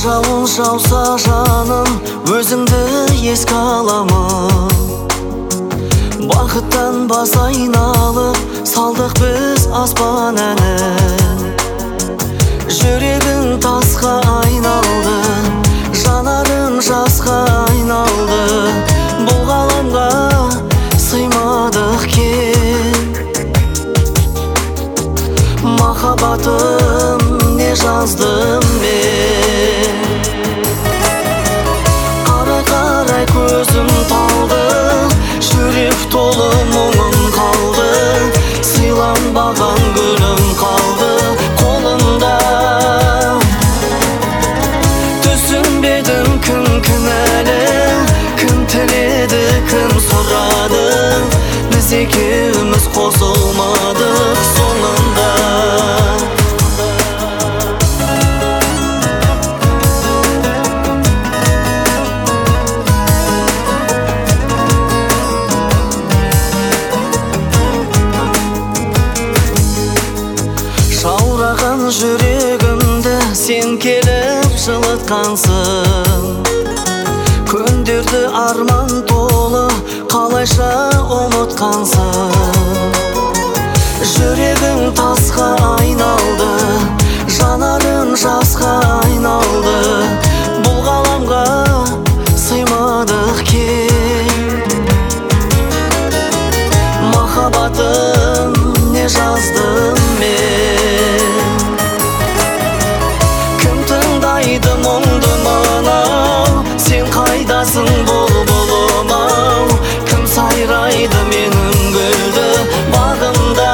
Жауын жауса жаным, өзіңді еске аламын. Бақыттан бас айналып, салдық біз аспан әнін. Жүрегің тасқа айналды, жанарың жасқа айналды. Бұл ғаламға сыймадық кен. Махаббатым не жаздым мен. Қарай-қарай көзім талды, жүрек толы мұңым қалды. Сыйланбаған гүлім қалды қолымда. Түсінбедім кім кінәлі, кім тіледі, кім сұрады. Біз екеуміз қосылмадық соңында. Жаураған жүрегімді сен келіп жылытқансың. Күндерді арман толы қалайша ұмытқансың. Жүрегің тасқа айналды, жанарың жасқа айналды. Бұл ғаламға сыймадық кен. Махаббатым не жаздым мен. Кім тыңдайды мұңды мынау, сен қайдасың бұлбұлым-ау. Кім сайрайды менің гүлді бағымда.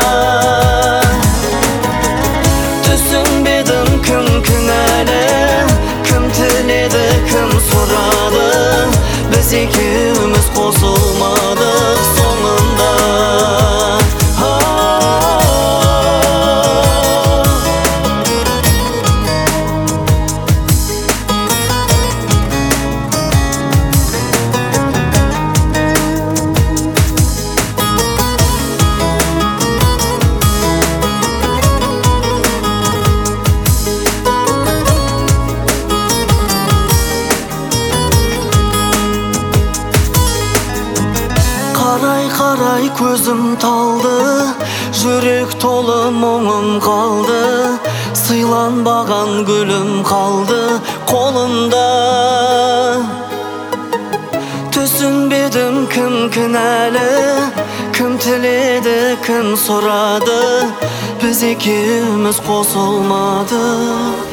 Түсінбедім кім кінәлі, кім тіледі, кім сұрады. Біз екеуміз қосылмадық соңында. Қарай-қарай көзім талды, жүрек толы мұңым қалды. Сыйланбаған гүлім қалды қолымда. Түсінбедім кім кінәлі, кім тіледі, кім сұрады. Біз екеуміз қосылмадық.